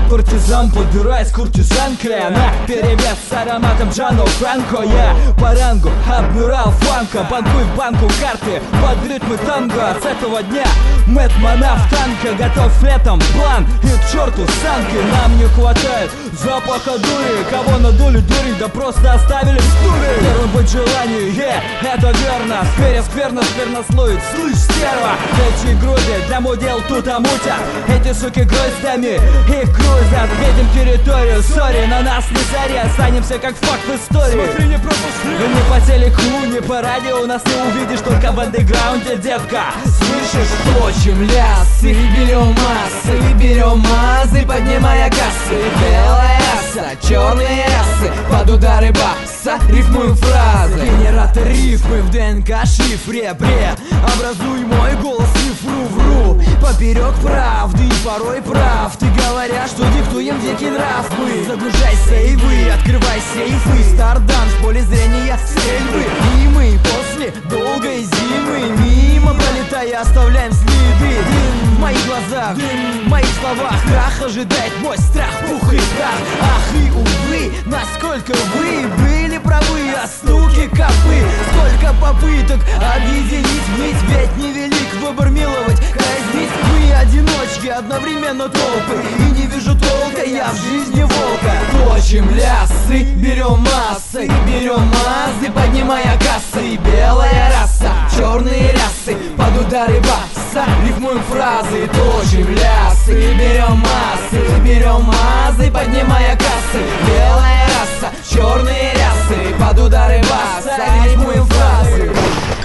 партизан, подбираюсь куртизанкой. Она перевес с ароматом Джано Франко. Я по рангу адмирал фанка. Банкуй в банку карты под ритмы танго. С этого дня Мэтт Монав танка. Готов летом план и к черту санки. Нам не хватает запаха дури. Кого надули дурень, да просто оставили в стуле. Первым быть желанию, это верно. Скверя скверно, сквернословит. Слышь, стерва, эти груди для мудел тут мутят. Эти суки гроздями их крузят. Видим территорию, сори, на нас не сори. Останемся как факт в истории. Смотри, не пропусти. Не по телеку, не по радио нас не увидишь, только в андеграунде, детка. Слышишь? Точим лясы, берем массы, берем мазы, поднимая кассы. Белая раса, черные рясы, под удары баса рифмуем фразы. Генератор рифмы в ДНК шифре, образуй мой голос, не вру. Поперек правды и порой прав. Ты говорят, что диктуем дикий нрав. Мы загружай сейвы, открывай сейфы. Старданс в поле зрения стрельбы. И мы после долгой зимы мимо пролетая оставляем следы. Дым в моих глазах, дым в моих словах. Крах ожидает мой страх, пух и прах. Ах и увы, насколько вы были правы о стуке копы. Сколько попыток объединить нить, ведь невелик выбор миловать, казнить. Мы одиночки, одновременно толпы, и не вижу толка я в жизни волка. Точим лясы, берем массы, берем мазы, поднимая кассы. Белая раса, черные рясы, под удары баса рифмуем фразы. Точим лясы, берем массы, берем мазы, поднимая кассы. Белая раса, черные рясы, под удары баса рифмуем фразы.